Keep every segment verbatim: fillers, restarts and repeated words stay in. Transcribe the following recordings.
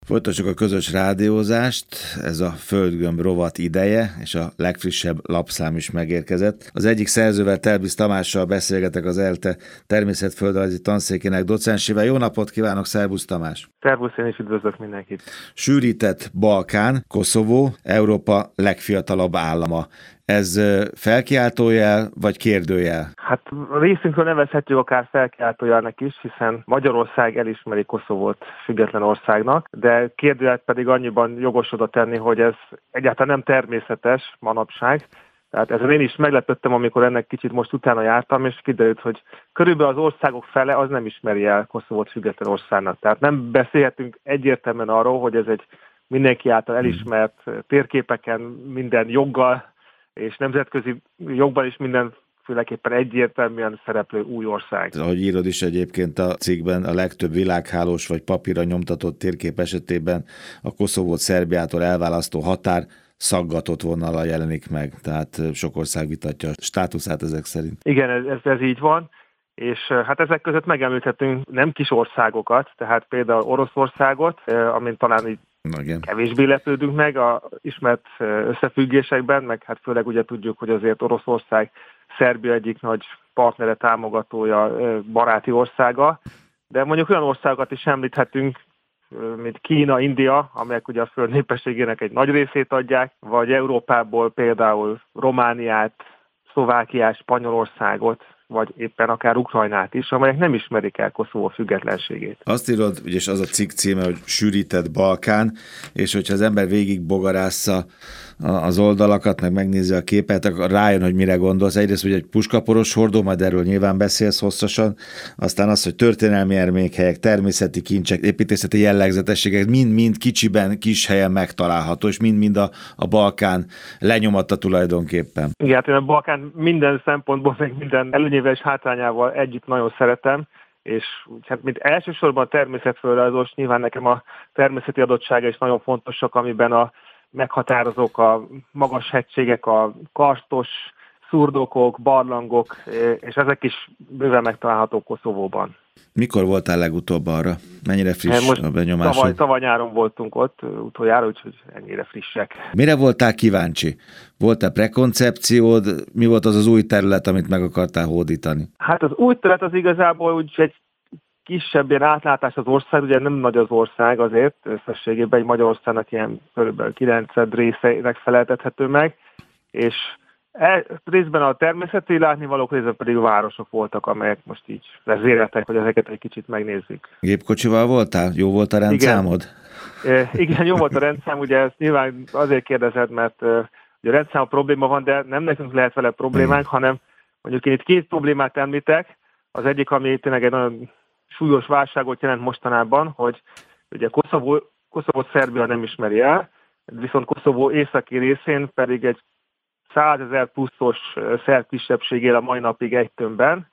Folytassuk a közös rádiózást, ez a Földgömb rovat ideje, és a legfrissebb lapszám is megérkezett. Az egyik szerzővel, Terbisz Tamással beszélgetek, az ELTE természetföldrajzi tanszékének docensével. Jó napot kívánok, szervusz Tamás! Szervusz, én is üdvözlök mindenkit! Sűrített Balkán, Koszovó, Európa legfiatalabb állama. Ez felkiáltójel vagy kérdőjel? Hát részünkről nevezhetjük akár felkiáltójelnek is, hiszen Magyarország elismeri Koszovót független országnak, de kérdőjelet pedig annyiban jogos oda tenni, hogy ez egyáltalán nem természetes manapság. Tehát ezen én is meglepődtem, amikor ennek kicsit most utána jártam, és kiderült, hogy körülbelül az országok fele az nem ismeri el Koszovót független országnak. Tehát nem beszélhetünk egyértelműen arról, hogy ez egy mindenki által elismert térképeken minden joggal, és nemzetközi jogban is mindenféleképpen egyértelműen szereplő új ország. Ahogy írod is egyébként a cikkben, a legtöbb világhálós vagy papírra nyomtatott térkép esetében a Koszovót Szerbiától elválasztó határ szaggatott vonallal jelenik meg, tehát sok ország vitatja a státuszát ezek szerint. Igen, ez, ez, ez így van, és hát ezek között megemlíthetünk nem kis országokat, tehát például Oroszországot, amin talán így Igen. kevésbé lepődünk meg a ismert összefüggésekben, meg hát főleg ugye tudjuk, hogy azért Oroszország Szerbia egyik nagy partnere, támogatója, baráti országa, de mondjuk olyan országokat is említhetünk, mint Kína, India, amelyek ugye a föld népességének egy nagy részét adják, vagy Európából például Romániát, Szlovákiát, Spanyolországot, vagy éppen akár Ukrajnát is, amelyek nem ismerik el Koszovó függetlenségét. Azt írod, és az a cikk címe, hogy Sűrített Balkán, és hogyha az ember végig bogarásza az oldalakat, meg megnézi a képet, akkor rájön, hogy mire gondolsz. Egyrészt, hogy egy puskaporos hordó, majd erről nyilván beszélsz hosszasan, aztán az, hogy történelmi emlékhelyek, természeti kincsek, építészeti jellegzetességek mind-mind kicsiben, kis helyen megtalálható, és mind-mind a, a Balkán lenyomatta tulajdonképpen. Igen, hát én a Balkán minden szempontból, meg minden előnyével és hátrányával együtt nagyon szeretem, és hát mint elsősorban a természetföldrajzos, nyilván nekem a természeti adottsága is nagyon fontosak, amiben a meghatározók a magas hegységek, a karstos szurdokok, barlangok, és ezek is bőven megtalálhatók Koszovóban. Mikor voltál legutóbb arra? Mennyire friss Most a benyomásod? Tavaly, tavaly nyáron voltunk ott utoljára, úgyhogy ennyire frissek. Mire voltál kíváncsi? Volt-e prekoncepciód? Mi volt az az új terület, amit meg akartál hódítani? Hát az új terület az igazából úgy egy kisebb ilyen átlátás az ország, ugye nem nagy az ország azért, összességében egy Magyarországnak ilyen körülbelül kilenced részeinek feleltethető meg, és e, részben a természeti látnivalók, részben pedig a városok voltak, amelyek most így vezéreltek, hogy ezeket egy kicsit megnézzük. Gépkocsival voltál? Jó volt a rendszámod? Igen, e, igen jó volt a rendszám, ugye ezt nyilván azért kérdezed, mert uh, ugye a rendszám probléma van, de nem nekünk lehet vele problémánk, hmm. hanem mondjuk én itt két problémát említek. Az egyik, ami tényleg egy nagyon súlyos válságot jelent mostanában, hogy ugye Koszovó, Koszovót Szerbia nem ismeri el, viszont Koszovó északi részén pedig egy százezer pluszos szerb kisebbség él a mai napig egy tömbben,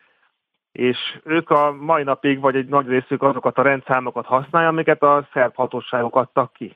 és ők a mai napig, vagy egy nagy részük azokat a rendszámokat használja, amiket a szerb hatóságok adtak ki.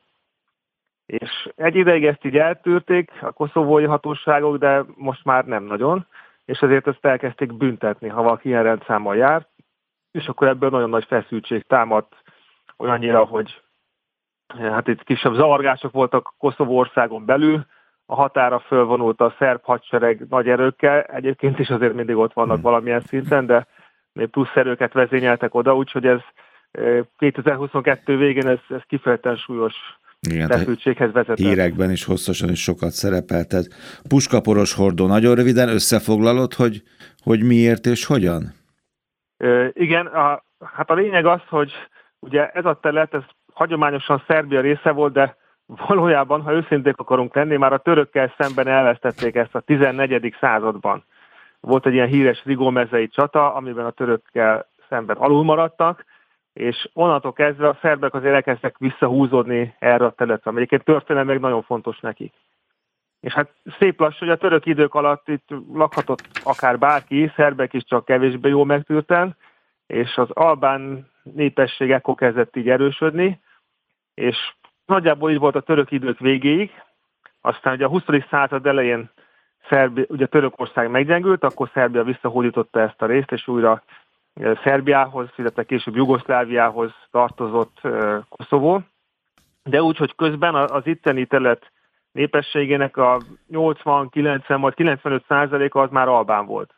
És egy ideig ezt így eltűrték a koszovói hatóságok, de most már nem nagyon, és ezért ezt elkezdték büntetni, ha valaki ilyen rendszámmal jár, és akkor ebből nagyon nagy feszültség támadt olyannyira, hogy hát itt kisebb zavargások voltak Koszovó országon belül, a határa fölvonult a szerb hadsereg nagy erőkkel, egyébként is azért mindig ott vannak valamilyen szinten, de még plusz erőket vezényeltek oda, úgyhogy ez kétezer-huszonkettő végén ez, ez kifejezetten súlyos igen, feszültséghez vezetett. Hírekben is hosszasan és sokat szerepelted. Puskaporos hordó, nagyon röviden összefoglalod, hogy, hogy miért és hogyan? Ö, igen, a, hát a lényeg az, hogy ugye ez a terület, ez hagyományosan Szerbia része volt, de valójában, ha őszinték akarunk lenni, már a törökkel szemben elvesztették ezt a tizennegyedik században. Volt egy ilyen híres Rigó-mezei csata, amiben a törökkel szemben alul maradtak, és onnantól kezdve a szerbek azért elkezdtek visszahúzódni erre a területre, ami egyébként történelmileg nagyon fontos nekik. És hát szép lassan, hogy a török idők alatt itt lakhatott akár bárki, szerbek is csak kevésbé jól megtűrten, és az albán népesség ekkor kezdett így erősödni, és nagyjából így volt a török idők végéig, aztán ugye a huszadik század elején Szerbi, ugye Törökország meggyengült, akkor Szerbia visszahódította ezt a részt, és újra Szerbiához, illetve később Jugoszláviához tartozott Koszovó. de úgy, hogy közben az itteni terület népességének a nyolcvan, kilencven, majd kilencvenöt százaléka az már albán volt.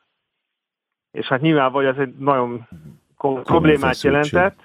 És hát nyilvánvalóan ez egy nagyon problémát jelentett.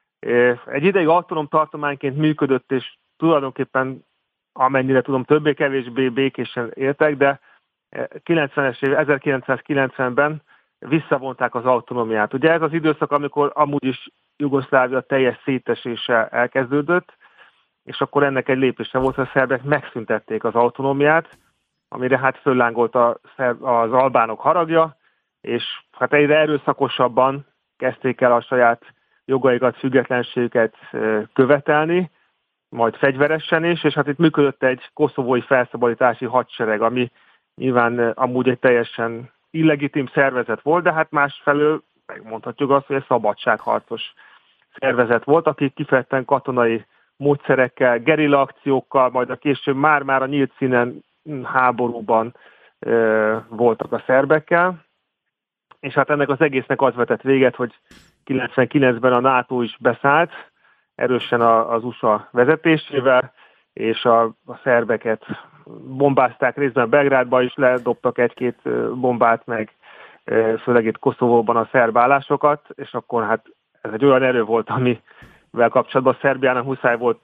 Egy ideig autonóm tartományként működött, és tulajdonképpen amennyire tudom, többé-kevésbé békésen éltek, de kilencvenes év, ezerkilencszázkilencvenben visszavonták az autonómiát. Ugye ez az időszak, amikor amúgy is Jugoszlávia teljes szétesése elkezdődött, és akkor ennek egy lépése volt, hogy a szerbek megszüntették az autonómiát, amire hát föllángolt a szerb, az albánok haragja, és hát egyre erőszakosabban kezdték el a saját jogaikat, függetlenségüket követelni, majd fegyveresen is, és hát itt működött egy koszovói felszabadítási hadsereg, ami nyilván amúgy egy teljesen illegitim szervezet volt, de hát másfelől megmondhatjuk azt, hogy egy szabadságharcos szervezet volt, akik kifejezetten katonai módszerekkel, gerilla akciókkal, majd a később már-már a nyílt színen háborúban e, voltak a szerbekkel, és hát ennek az egésznek az vetett véget, hogy kilencvenkilencben a NATO is beszállt, erősen az u es á vezetésével, és a, a szerbeket bombázták részben Belgrádba is, ledobtak egy-két bombát, meg főleg itt Koszovóban a szerb állásokat, és akkor hát ez egy olyan erő volt, amivel kapcsolatban a Szerbiának muszáj volt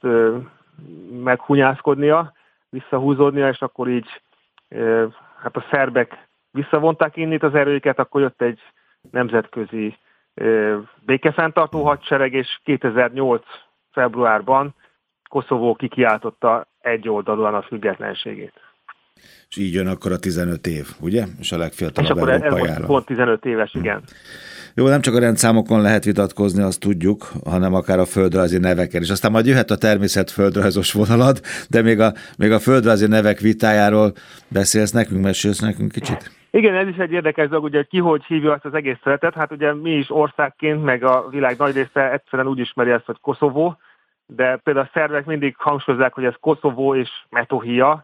meghunyászkodnia, visszahúzódnia, és akkor így hát a szerbek visszavonták innét az erőiket, akkor jött egy nemzetközi békefenntartó hadsereg, és kétezer-nyolc februárban Koszovó kikiáltotta egyoldalúan a függetlenségét. És így jön akkor a tizenöt év, ugye? És a legfiatalabb európai állam. És akkor ez állam. pont tizenöt éves, igen. Jó, nem csak a rendszámokon lehet vitatkozni, azt tudjuk, hanem akár a földrajzi neveken is. Aztán majd jöhet a természetföldrajzos vonalad, de még a, még a földrajzi nevek vitájáról beszélsz nekünk, mesélsz nekünk kicsit? Igen, ez is egy érdekes dolog, ugye ki hogy hívja ezt az egész területet. Hát ugye mi is országként, meg a világ nagy része egyszerűen úgy ismeri ezt, hogy Koszovó, de például a szerbek mindig hangsúlyozzák, hogy ez Koszovó és Metohija,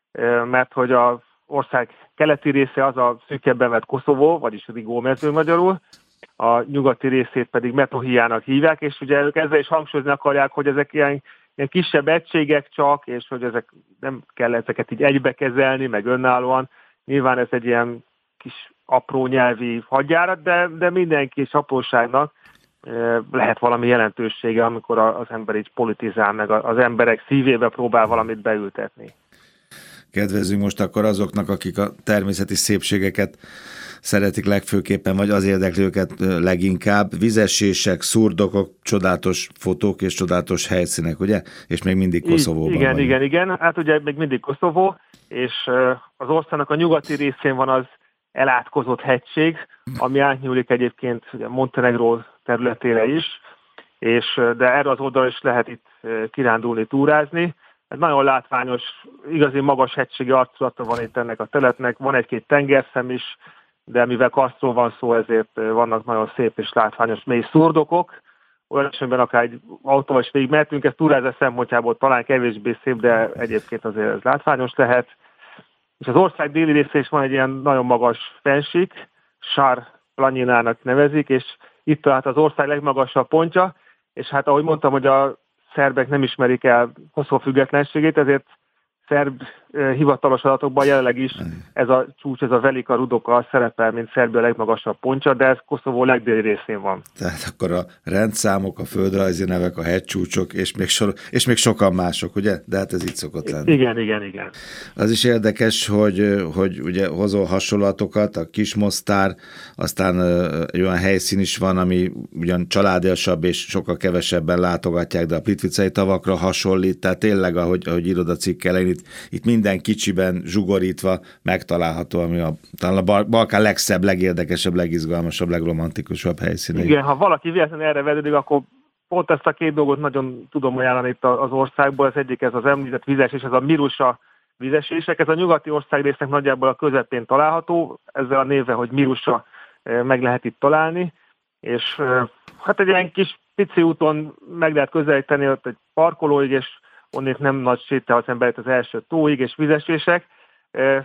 mert hogy az ország keleti része az a szűkebben vett Koszovó, vagyis Rigó mező magyarul, a nyugati részét pedig Metohijának hívják, és ugye ők ezzel is hangsúlyozni akarják, hogy ezek ilyen, ilyen kisebb egységek csak, és hogy ezek nem kell ezeket így egybe kezelni, meg önállóan. Nyilván ez egy ilyen kis apró nyelvi hadjárat, de, de minden kis apróságnak lehet valami jelentősége, amikor az ember így politizál, meg az emberek szívébe próbál valamit beültetni. Kedvezzünk most akkor azoknak, akik a természeti szépségeket szeretik legfőképpen, vagy az érdekli őket leginkább. Vizesések, szurdokok, csodálatos fotók és csodálatos helyszínek, ugye? És még mindig Koszovóban Igen, vagyunk. igen, igen. Hát ugye még mindig Koszovó, és az országnak a nyugati részén van az elátkozott hegység, ami átnyúlik egyébként ugye Montenegró területére is, és, de erre az oldalra is lehet itt kirándulni, túrázni. Ez nagyon látványos, igazi magas hegységi arculata van itt ennek a területnek, van egy-két tengerszem is, de mivel karsztról van szó, ezért vannak nagyon szép és látványos mély szurdokok. Olyan esetben akár egy autóval is végig mehetünk, ez túrázás szempontjából talán kevésbé szép, de egyébként azért ez látványos lehet. És az ország déli része is van egy ilyen nagyon magas fennsík, Sár Planinának nevezik, és itt tehát az ország legmagasabb pontja, és hát ahogy mondtam, hogy a szerbek nem ismerik el Koszovó függetlenségét, ezért szerb eh, hivatalos adatokban jelenleg is ez a csúcs, ez a Velika Rudoka szerepel, mint Szerbia legmagasabb pontja, de ez Koszovó legdéli részén van. Tehát akkor a rendszámok, a földrajzi nevek, a hegycsúcsok, és még, sor, és még sokan mások, ugye? De hát ez így szokott lenni. Igen, igen, igen. Az is érdekes, hogy, hogy ugye hozol hasonlatokat, a Kismosztár, aztán egy olyan helyszín is van, ami ugyan családiasabb, és sokkal kevesebben látogatják, de a Plitvicei tavakra hasonlít, tehát tényleg, ahogy, ahogy írod a cikk elején, itt, itt minden kicsiben zsugorítva megtalálható, ami a, talán a Balkán legszebb, legérdekesebb, legizgalmasabb, legromantikusabb helyszíne. Igen, ha valaki véletlenül erre vedődik, akkor pont ezt a két dolgot nagyon tudom ajánlani itt az országból. Az egyik ez az említett vizesés, ez a Mirusa vizesések. Ez a nyugati országrésznek nagyjából a közepén található, ezzel a névvel, hogy Mirusa meg lehet itt találni, és hát egy ilyen kis pici úton meg lehet közelíteni ott egy parkolóig, és onnét nem nagy sétál az ember az első tóig, és vizesések. E,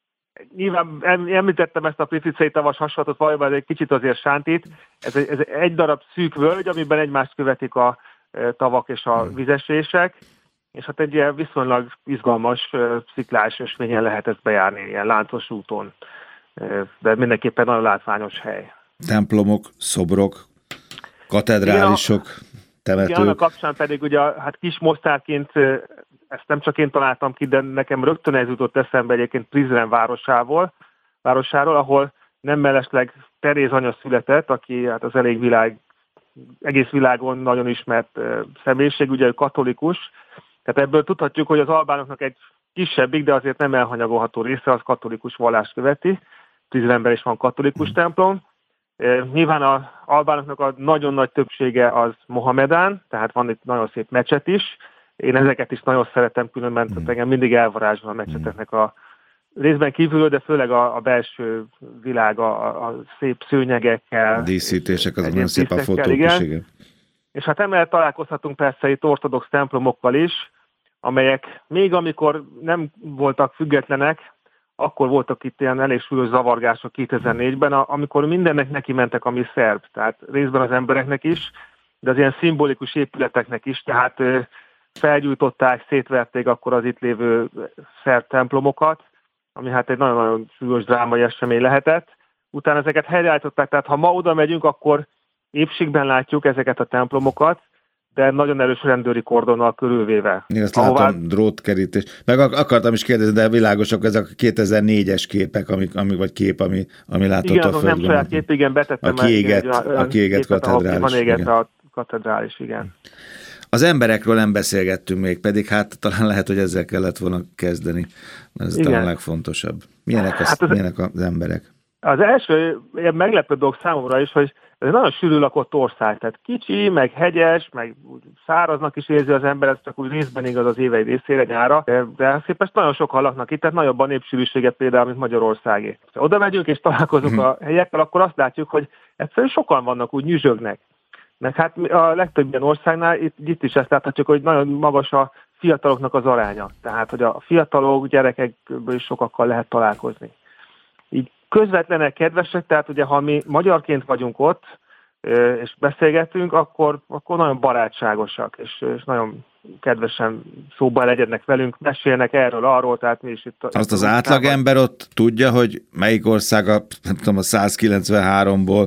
nyilván említettem ezt a Plitvicei tavas hasonlatot, valójában ez egy kicsit azért sántít. Ez egy, ez egy darab szűk völgy, amiben egymást követik a tavak és a vizesések, és hát egy ilyen viszonylag izgalmas sziklás ösvényen lehet ezt bejárni, ilyen láncos úton, de mindenképpen nagyon látványos hely. Templomok, szobrok, katedrálisok, temetők. Igen, annak kapcsán pedig ugye hát kis mostárként, ezt nem csak én találtam ki, de nekem rögtön ez jutott eszembe egyébként Prizren városából, városáról, ahol nem mellesleg Teréz anya született, aki hát az elég világ, egész világon nagyon ismert személyiség, ugye ő katolikus. Tehát ebből tudhatjuk, hogy az albánoknak egy kisebbik, de azért nem elhanyagolható része az katolikus vallást követi. Prizrenben is van katolikus mm. templom. Nyilván az albánoknak a nagyon nagy többsége az Mohamedán, tehát van itt nagyon szép mecset is. Én ezeket is nagyon szeretem, különben mm. engem mindig elvarázsol a mecseteknek a részben kívülről, de főleg a, a belső világ, a, a szép szőnyegekkel. Díszítések, az nagyon szép a fotók is, igen. És hát emellett találkozhatunk persze itt ortodox templomokkal is, amelyek még amikor nem voltak függetlenek, akkor voltak itt ilyen elég súlyos zavargások kétezer-négyben, amikor mindennek neki mentek, ami szerb, tehát részben az embereknek is, de az ilyen szimbolikus épületeknek is, tehát felgyújtották, szétverték akkor az itt lévő szerb templomokat, ami hát egy nagyon-nagyon súlyos drámai esemény lehetett. Utána ezeket helyreállították, tehát ha ma oda megyünk, akkor épségben látjuk ezeket a templomokat, de nagyon erős rendőri kordonnal körülvéve. Én azt ahová... látom, drótkerítés. Meg akartam is kérdezni, de világosak ezek a kétezer-négyes képek, amik, amik, vagy kép, ami, ami látott igen, a földön. Igen, nem saját kép, igen, betettem. A kiégett, egy, a kiégett képet, katedrális. Van égett a katedrális, igen. Az emberekről nem beszélgettünk még, pedig hát talán lehet, hogy ezzel kellett volna kezdeni, mert ez igen. talán a legfontosabb. Milyenek az, hát az, milyenek az emberek? Az első ilyen meglepő dolog számomra is, hogy ez egy nagyon sűrű lakott ország, tehát kicsi, meg hegyes, meg száraznak is érzi az ember, ez csak úgy részben igaz az évei részére, nyára, de szépen nagyon sokan laknak itt, tehát nagyobb a népsűrűsége például, mint Magyarországé. Ha oda megyünk és találkozunk a helyekkel, akkor azt látjuk, hogy egyszerűen sokan vannak, úgy nyüzsögnek. Meg hát a legtöbb ilyen országnál itt, itt is ezt láthatjuk, hogy nagyon magas a fiataloknak az aránya. Tehát, hogy a fiatalok, gyerekekből is sokakkal lehet találkozni. Így közvetlenek, kedvesek, tehát ugye ha mi magyarként vagyunk ott, és beszélgetünk, akkor, akkor nagyon barátságosak, és, és nagyon kedvesen szóba legyednek velünk, mesélnek erről, arról, tehát mi is itt... Azt az átlagember ott tudja, hogy melyik ország a, nem tudom, a száz kilencvenháromból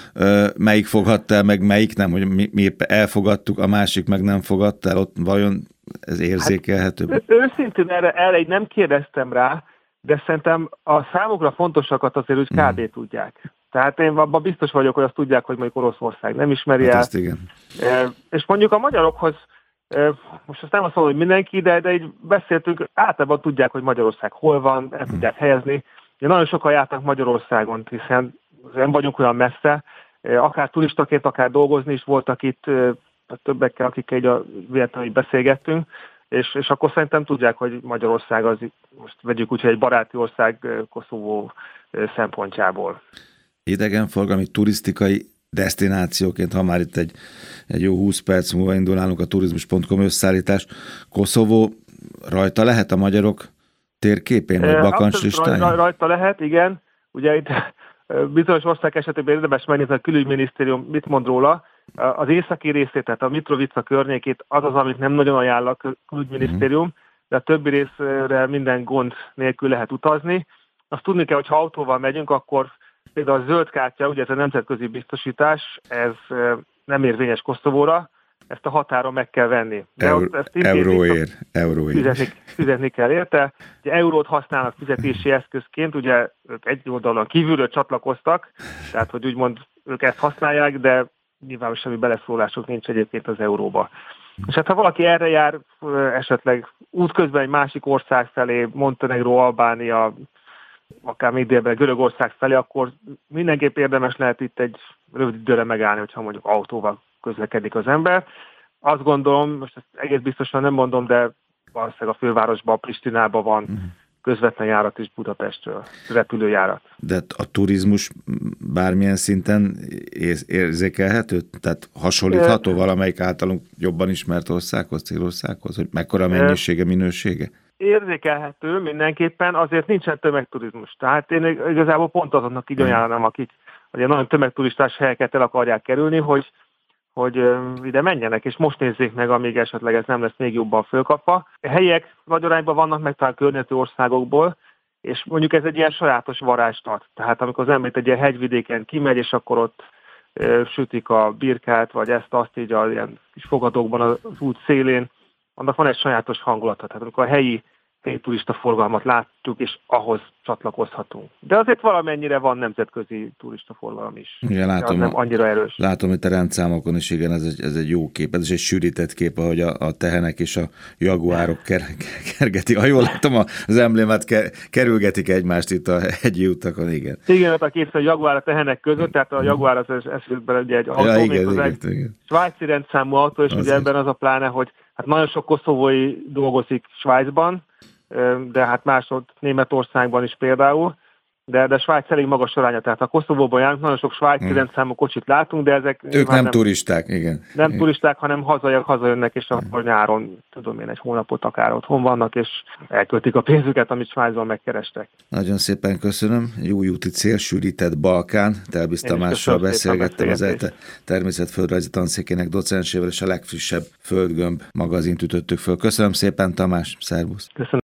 melyik fogadta el, meg melyik nem, hogy mi, mi elfogadtuk, a másik meg nem fogadta el, ott vajon ez érzékelhető? Hát, őszintén erre, erre így nem kérdeztem rá, de szerintem a számukra fontosakat azért úgy kb. Mm. tudják. Tehát én abban biztos vagyok, hogy azt tudják, hogy mondjuk Oroszország nem ismeri hát el. Ezt igen. És mondjuk a magyarokhoz, most azt nem azt mondom, hogy mindenki, de, de így beszéltünk, általában tudják, hogy Magyarország hol van, el tudják helyezni. De nagyon sokan jártak Magyarországon, hiszen nem vagyunk olyan messze, akár turistaként, akár dolgozni is voltak itt többekkel, akikkel így a véletlenül beszélgettünk, és, és akkor szerintem tudják, hogy Magyarország az, most vegyük úgy, hogy egy baráti ország Koszovó szempontjából. Idegenforgalmi, turisztikai desztinációként, ha már itt egy, egy jó húsz perc múlva indulálunk a turizmus pont com összeállítás, Koszovó rajta lehet a magyarok térképén, vagy bakancslistáján? Rajta lehet, igen. Ugye itt bizonyos ország esetében érdemes megnézni, a külügyminisztérium mit mond róla. Az északi részét, tehát a Mitrovica környékét, az az, amit nem nagyon ajánl a külügyminisztérium, de a többi részre minden gond nélkül lehet utazni. Azt tudni kell, hogy ha autóval megyünk, akkor például a zöld kártya, ugye ez a nemzetközi biztosítás, ez nem érvényes Koszovóra, ezt a határon meg kell venni. De Eur, ezt euróért, euróért. Fizetni, fizetni kell érte. Ugye eurót használnak fizetési eszközként, ugye ők egy oldalon kívülről csatlakoztak, tehát hogy úgymond ők ezt használják, de nyilván semmi beleszólásuk nincs egyébként az euróba. És hát ha valaki erre jár, esetleg útközben egy másik ország felé, Montenegró, Albánia, akár még délben Görögország felé, akkor mindenképp érdemes lehet itt egy rövid időre megállni, hogyha mondjuk autóval közlekedik az ember. Azt gondolom, most ezt egész biztosan nem mondom, de valószínűleg a fővárosban, Pristinában van közvetlen járat is Budapestről, repülőjárat. De a turizmus bármilyen szinten érzékelhető? Tehát hasonlítható valamelyik általunk jobban ismert országhoz, célországhoz, hogy mekkora mennyisége, minősége? Érzékelhető mindenképpen, azért nincsen tömegturizmus. Tehát én igazából pont azoknak így ajánlanám, akik ugye nagyon tömegturistás helyeket el akarják kerülni, hogy, hogy ide menjenek, és most nézzék meg, amíg esetleg ez nem lesz még jobban fölkapva. A helyiek nagy arányban vannak meg talán környező országokból, és mondjuk ez egy ilyen sajátos varázslat. Tehát amikor az ember egy ilyen hegyvidéken kimegy, és akkor ott e, sütik a birkát, vagy ezt-azt így a ilyen kis fogadókban az út szélén, annak van egy sajátos hangulata. Tehát amikor a helyi helyi turista forgalmat látjuk, és ahhoz csatlakozhatunk. De azért valamennyire van nemzetközi turista forgalom is. Igen, látom, nem annyira erős. Látom, hogy a rendszámokon is, igen, ez egy, ez egy jó kép, ez is egy sűrített kép, ahogy a, a tehenek és a jaguárok ker, kergetik. Ha jól látom, az emblémát ker, kerülgetik egymást itt a hegyi utakon, igen. Igen, hát a képzel a jaguár a tehenek között, tehát a jaguár az eszükben egy, egy autó, ja, igen, az igen, egy igen. svájci rendszámú autó, és az ugye is. Ebben az a pláne, hogy hát nagyon sok koszovói dolgozik Svájcban, de hát másod Németországban is például, de, de Svájc elég magas aránya, tehát a Koszovóban járunk, nagyon sok svájci hmm. rendszámú kocsit látunk, de ezek... Ők nem, nem turisták, igen. Nem igen. turisták, hanem hazajönnek, hazajönnek, és akkor nyáron, tudom én, egy hónapot akár otthon vannak, és elköltik a pénzüket, amit Svájcban megkerestek. Nagyon szépen köszönöm. Jó úti cél, sűrített Balkán. Telbisz Tamással beszélgettem, az ELTE természetföldrajzi tanszékének docensével, és a legfrissebb Földgömb magazint ütöttük föl. Köszönöm szépen, Tamás, szervusz! Köszönöm.